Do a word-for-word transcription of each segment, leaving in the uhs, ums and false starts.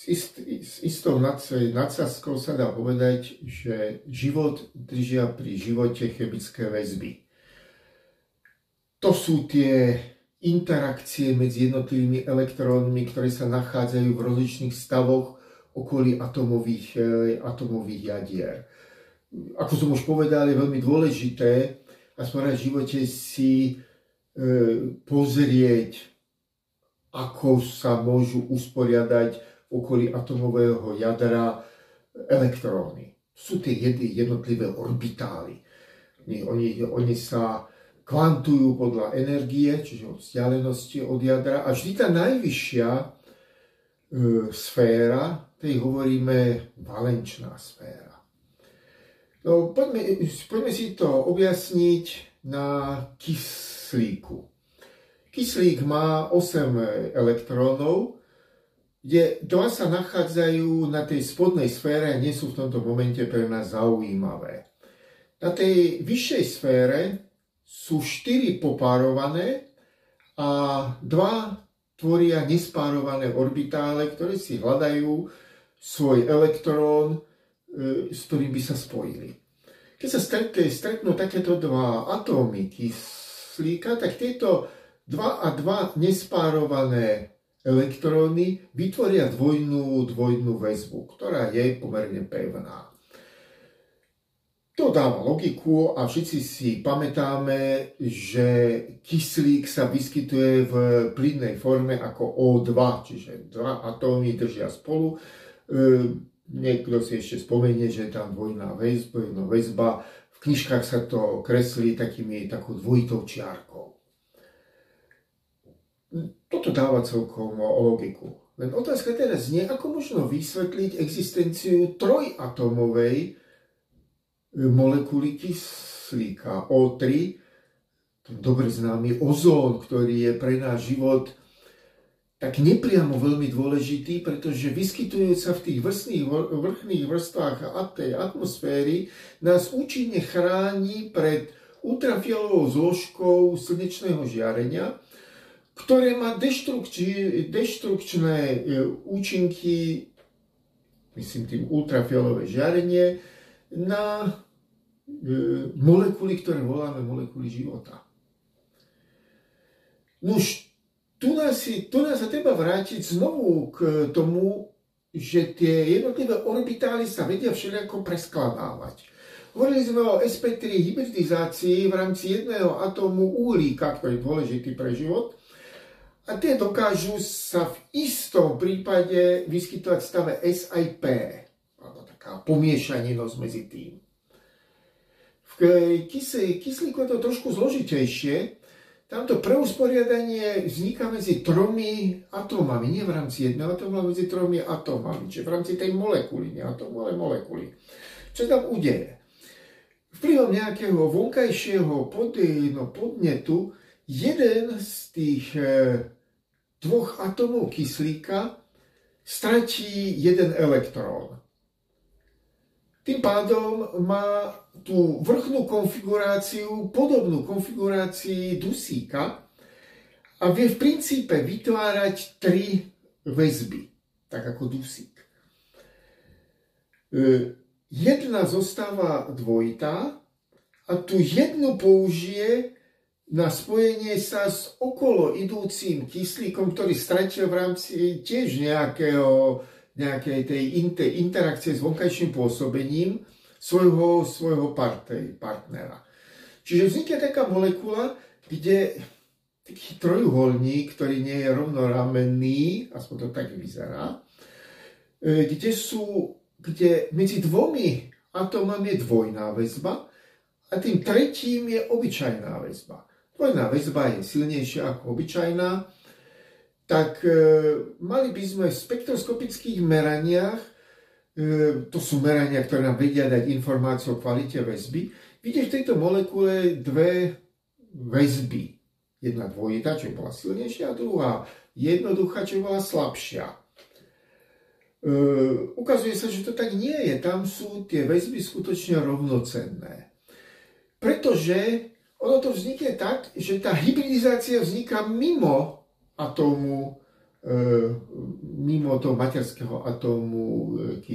ist, s istou nadsázkou sa dá povedať, že život držia pri živote chemické väzby. To sú tie interakcie medzi jednotlivými elektrónmi, ktoré sa nachádzajú v rozličných stavoch okolí atomových, atomových jadier. Ako som už povedal, je veľmi dôležité aspoň raz v živote si e, pozrieť, ako sa môžu usporiadať v okolí atomového jadra elektróny. Sú tie jednotlivé orbitály. Oni, oni sa kvantujú podľa energie, čiže od vzdialenosti od jadra. A vždy tá najvyššia e, sféra, tej hovoríme valenčná sféra. No, poďme, poďme si to objasniť na kyslíku. Kyslík má osem elektrónov, kde dva sa nachádzajú na tej spodnej sfére a nie sú v tomto momente pre nás zaujímavé. Na tej vyššej sfére sú štyri popárované a dva tvoria nespárované orbitále, ktoré si hľadajú svoj elektrón, s ktorým by sa spojili. Keď sa stretne, stretnú takéto dva atómy kyslíka, tak tieto dva a dva nespárované elektróny vytvoria dvojnú, dvojnú väzbu, ktorá je pomerne pevná. To dáva logiku a všetci si pamätáme, že kyslík sa vyskytuje v plynnej forme ako ó dva, čiže dva atómy držia spolu. Niekto si ešte spomenie, že je tam dvojná väzba, väzba. V knižkách sa to kreslí takými, takou dvojitou čiarkou. Toto dáva celkom logiku. Len otázka teraz znie, ako možno vysvetliť existenciu trojatómovej molekuly kyslíka ó tri, dobre známy ozón, ktorý je pre náš život tak nepriamo veľmi dôležitý, pretože vyskytujúc sa v tých vrstných, vrchných vrstvách tej atmosféry nás účinne chráni pred ultrafiolovou zložkou slnečného žiarenia, ktoré má deštrukčné účinky, myslím tým ultrafialové žiarenie, na molekuly, ktoré voláme molekuly života. Nuž, tu nás, tu nás sa treba vrátiť znovu k tomu, že tie jednotlivé orbitály sa vedia všelijako preskladávať. Hovorili sme o es pé tri hybridizácii v rámci jedného atómu uhlíka, ktorý je dôležitý pre život. A tie dokážu sa v istom prípade vyskytovať v stave es aj pé. Taká pomiešaninnosť medzi tým. V kyslíku je to trošku zložitejšie. Tamto preusporiadanie vzniká medzi tromi atómami, nie v rámci jedného atómu, ale medzi tromi atómami, čiže v rámci tej molekuly, nie atómu, ale molekuly. Čo sa tam udeje? Vplyvom nejakého vonkajšieho pod, no, podnetu jeden z tých e, dvoch atómov kyslíka stratí jeden elektrón. Tým pádom má tú vrchnú konfiguráciu, podobnú konfigurácii dusíka a vie v princípe vytvárať tri väzby, tak ako dusík. Jedna zostáva dvojitá a tu jednu použije na spojenie sa s okolo idúcim kyslíkom, ktorý stratil v rámci tiež nejakého nejakej tej interakcie s vonkajším pôsobením svojho, svojho partej, partnera. Čiže vznikne taká molekula, kde taký trojuholník, ktorý nie je rovnoramenný, aspoň to tak vyzerá, kde sú, kde medzi dvomi atómami je dvojná väzba a tým tretím je obyčajná väzba. Dvojná väzba je silnejšia ako obyčajná, tak e, mali by sme v spektroskopických meraniach, e, to sú merania, ktoré nám vedia dať informáciu o kvalite väzby, vidieť v tejto molekule dve väzby. Jedna dvojitá, čo bola silnejšia, a druhá jednoduchá, čo bola slabšia. E, ukazuje sa, že to tak nie je. Tam sú tie väzby skutočne rovnocenné. Pretože ono to vznikne tak, že tá hybridizácia vzniká mimo atómu mimo toho materského atómu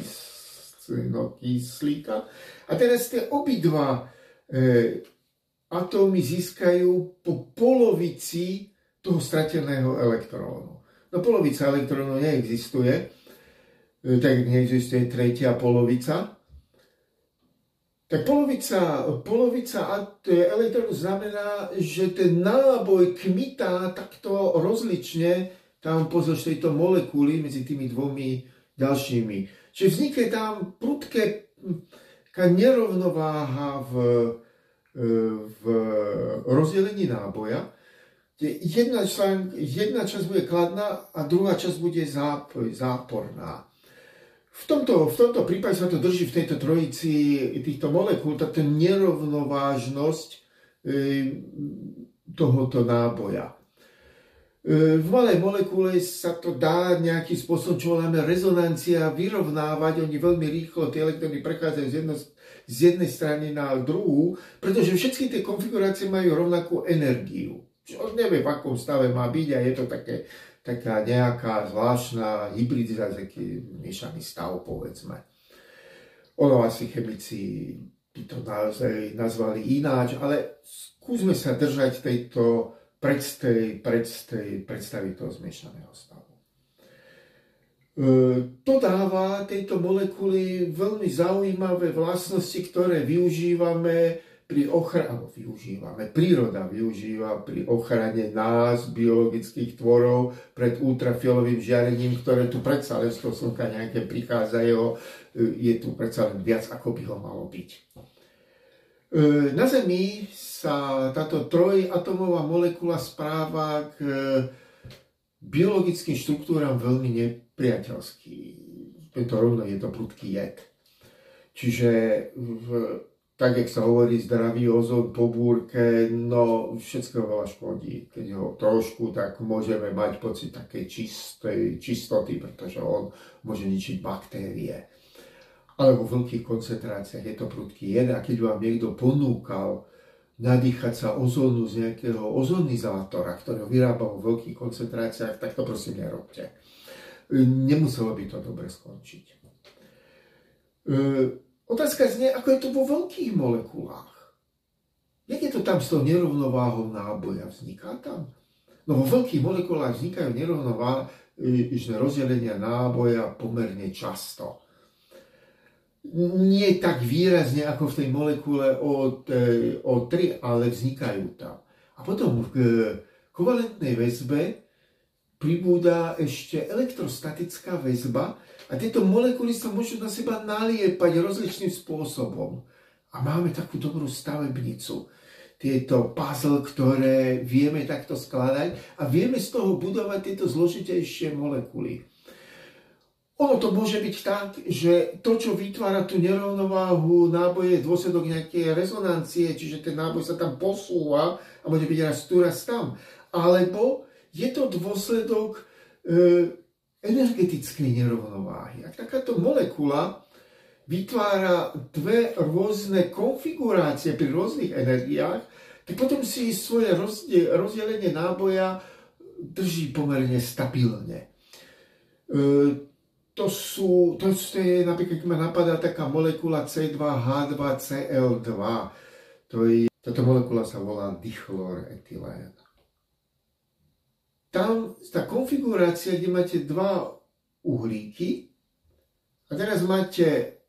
kyslíka. A teraz tie obidva atómy získajú po polovici toho strateného elektrónu. No polovica elektrónu neexistuje, tak neexistuje tretia polovica. Tak polovica, polovica elektrónu znamená, že ten náboj kmitá takto rozlične tam pozdĺž tejto molekuly medzi tými dvomi ďalšími. Čiže vznikne tam prudké nerovnováha v, v rozdelení náboja. Jedna, člán, jedna časť bude kladná a druhá časť bude záp, záporná. V tomto, v tomto prípade sa to drží v tejto trojici týchto molekúl, táto nerovnovážnosť tohoto náboja. V malej molekule sa to dá nejakým spôsobom, čo voláme rezonancia, vyrovnávať. Oni veľmi rýchlo, tie elektróny prechádzajú z, jedno, z jednej strany na druhú, pretože všetky tie konfigurácie majú rovnakú energiu. Už nevie, v akom stave má byť a je to také, taká nejaká zvláštna hybridizácia, taký miešaný stav, povedzme. Ono asi chemici by to naozaj nazvali ináč, ale skúsme sa držať tejto predstavy, predstavy, predstavy toho zmiešaného stavu. To dáva tejto molekuly veľmi zaujímavé vlastnosti, ktoré využívame pri ochrane, využívame, príroda využíva pri ochrane nás, biologických tvorov, pred ultrafialovým žiarením, ktoré tu predsa len z toho slnka nejaké prichádzajú, je tu predsa len viac, ako by ho malo byť. Na Zemi sa táto trojatomová molekula správa k biologickým štruktúram veľmi nepriateľsky. To rovno je to prudký jed. Čiže v, tak, jak sa hovorí, zdravý ozón po búrke, no všetko veľa škodí. Keď ho trošku, tak môžeme mať pocit takej čistej, čistoty, pretože on môže ničiť baktérie. Ale vo veľkých koncentráciách je to prudký jed. A keď vám niekto ponúkal nadýchať sa ozónu z nejakého ozonizátora, ktorého vyrába vo veľkých koncentráciách, tak to prosím nerobte. Nemuselo by to dobre skončiť. E, otázka znie, ako je to vo veľkých molekulách. Jak je to tam s tou nerovnováhou náboja? Vzniká tam? No vo veľkých molekulách vznikajú nerovnovážne rozdelenia náboja pomerne často. Nie tak výrazne ako v tej molekule ó tri, ale vznikajú tam. A potom v kovalentnej väzbe pribúda ešte elektrostatická väzba a tieto molekuly sa môžu na seba naliepať rozličným spôsobom. A máme takú dobrú stavebnicu. Tieto puzzle, ktoré vieme takto skladať a vieme z toho budovať tieto zložitejšie molekuly. Ono to môže byť tak, že to, čo vytvára tú nerovnováhu náboje, je dôsledok nejakej rezonancie, čiže ten náboj sa tam posúva a môže byť raz tu, raz tam. Alebo je to dôsledok e, energetickej nerovnováhy. Ak takáto molekula vytvára dve rôzne konfigurácie pri rôznych energiách, tak potom si svoje rozdelenie náboja drží pomerne stabilne. E, To sú, to je napríklad, keď ma napadá taká molekula cé dva há dva cé el dva. To je, táto molekula sa volá dichlorethylén. Tam tá konfigurácia, kde máte dva uhlíky a teraz máte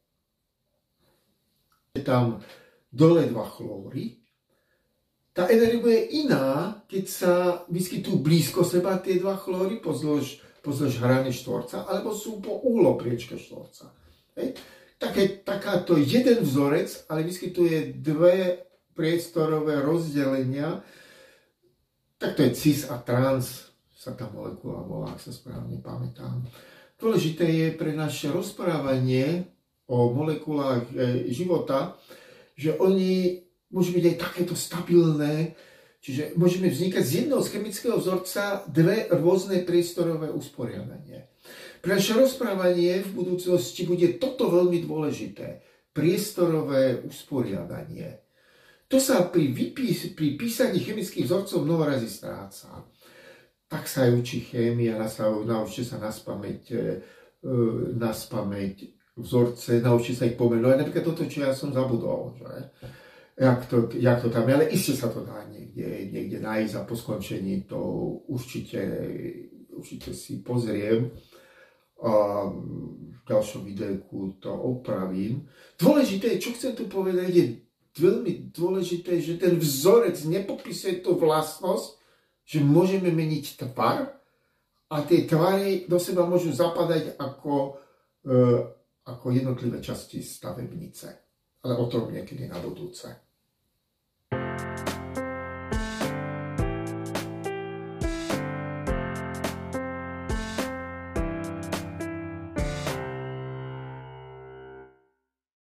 tam dole dva chlóry. Tá energia bude iná, keď sa vyskytujú blízko seba tie dva chlóry pozdĺž pozdĺž hrany štvorca, alebo sú po uhlopriečke štvorca. Hej. Také, takáto jeden vzorec, ale vyskytuje dve priestorové rozdelenia, tak to je cis a trans, sa tá molekula volá, ak sa správne pamätám. Dôležité je pre naše rozprávanie o molekulách života, že oni môžu byť aj takéto stabilné, čiže môžeme vznikať z jedného z chemického vzorca dve rôzne priestorové usporiadanie. Pre naše rozprávanie v budúcnosti bude toto veľmi dôležité. Priestorové usporiadanie. To sa pri, vypís, pri písaní chemických vzorcov mnoho razy stráca. tak sa aj učí chémia, naučí sa naspamäť, naspamäť vzorce, naučí sa ich pomenovať. Napríklad toto, čo ja som zabudol, že? Jak to, jak to tam je, ale iste sa to dá niekde, niekde nájsť a po skončení to určite, určite si pozriem. A v ďalšom videjku to opravím. Dôležité, čo chcem tu povedať, je veľmi dôležité, že ten vzorec nepopisuje tú vlastnosť, že môžeme meniť tvar a tie tvary do seba môžu zapadať ako, e, ako jednotlivé časti stavebnice. Ale o tom niekedy na budúce.